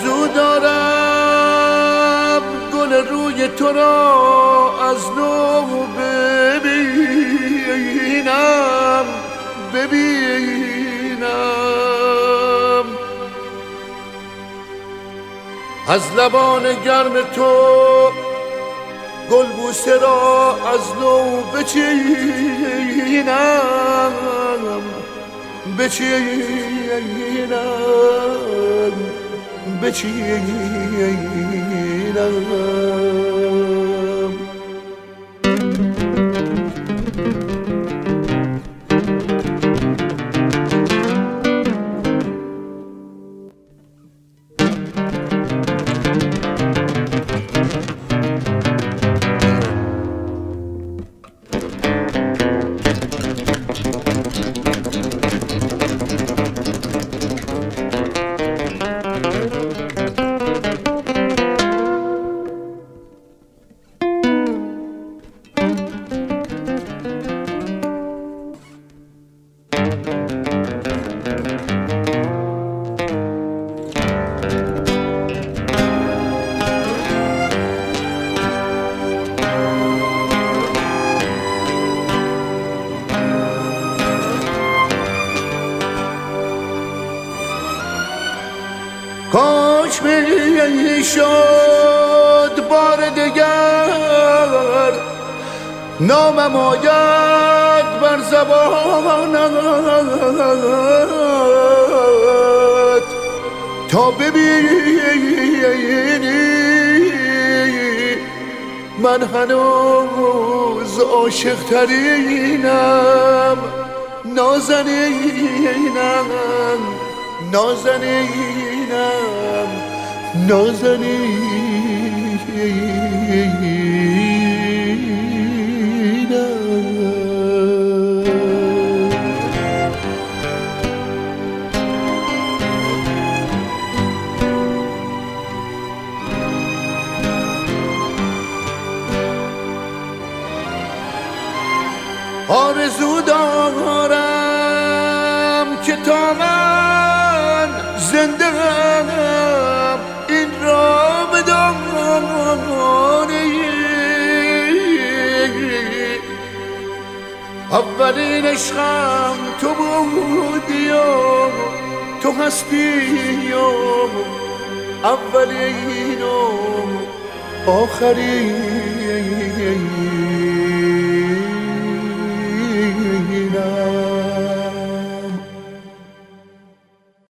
آرزو دارم گل روی تو را از نو ببینم از لبان گرم تو گل بوسه را از نو بچینم. کاش می شد بار دگر نامم آید بر زبانت تا ببینی من هنوز عاشق ترینم. نازنینم آرزو دارم که تا من زنده ام این را بدانی. اولین عشقم تو بودی و تو هستی و اولین و آخرین.